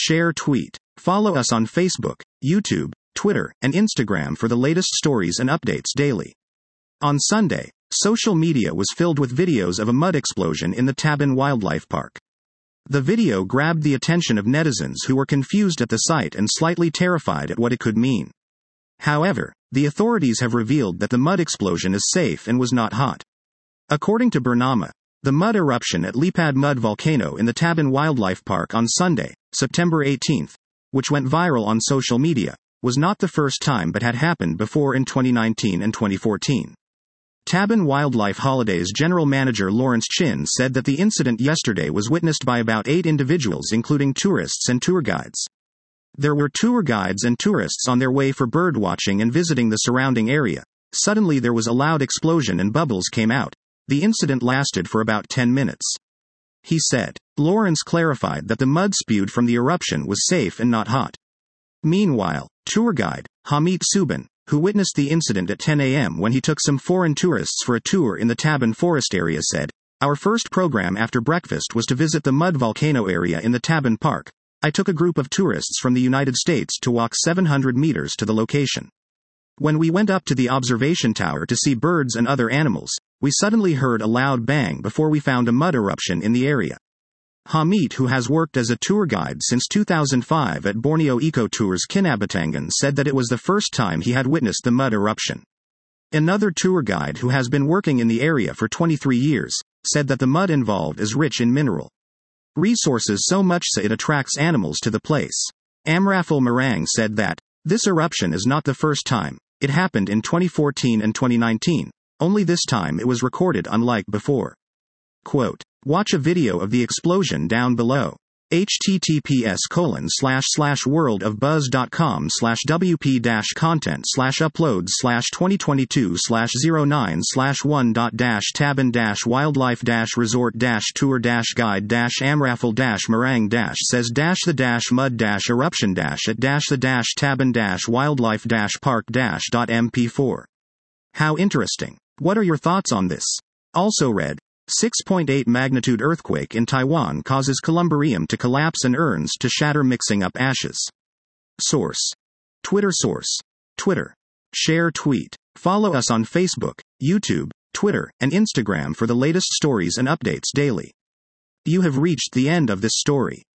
share, tweet. Follow us on Facebook, YouTube, Twitter, and Instagram for the latest stories and updates daily. On Sunday, social media was filled with videos of a mud explosion in the Tabon Wildlife Park. The video grabbed the attention of netizens who were confused at the sight and slightly terrified at what it could mean. However, the authorities have revealed that the mud explosion is safe and was not hot. According to Bernama, the mud eruption at Lipad Mud Volcano in the Tabon Wildlife Park on Sunday, September 18, which went viral on social media, was not the first time but had happened before in 2019 and 2014. Tabon Wildlife Holidays General Manager Lawrence Chin said that the incident yesterday was witnessed by about 8 individuals including tourists and tour guides. There were tour guides and tourists on their way for bird watching and visiting the surrounding area. Suddenly there was a loud explosion and bubbles came out. The incident lasted for about 10 minutes. He said. Lawrence clarified that the mud spewed from the eruption was safe and not hot. Meanwhile, tour guide, Hamit Subhan, who witnessed the incident at 10 a.m. when he took some foreign tourists for a tour in the Tabon forest area said, "Our first program after breakfast was to visit the mud volcano area in the Tabon Park. I took a group of tourists from the United States to walk 700 meters to the location. When we went up to the observation tower to see birds and other animals, we suddenly heard a loud bang before we found a mud eruption in the area." Hamid, who has worked as a tour guide since 2005 at Borneo Eco Tours Kinabatangan, said that it was the first time he had witnessed the mud eruption. Another tour guide who has been working in the area for 23 years, said that the mud involved is rich in mineral resources so much so it attracts animals to the place. Amrafal Marang said that, "This eruption is not the first time. It happened in 2014 and 2019. Only this time it was recorded unlike before." Quote, "Watch a video of the explosion down below. https://world-of-buzz.com/wp-content/uploads/2022/09/1-tabon-wildlife-resort-tour-guide-amrafal-marang says the-mud-wildlife-park-.mp4. How interesting. What are your thoughts on this? Also read, 6.8 magnitude earthquake in Taiwan causes columbarium to collapse and urns to shatter mixing up ashes. Source. Twitter. Share, tweet. Follow us on Facebook, YouTube, Twitter, and Instagram for the latest stories and updates daily. You have reached the end of this story.